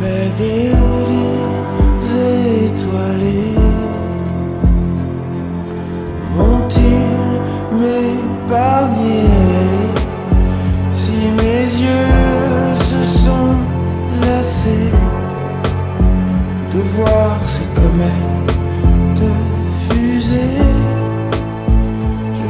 mais des lits étoilés vont-ils m'épargner si mes yeux se sont lassés de voir ces comètes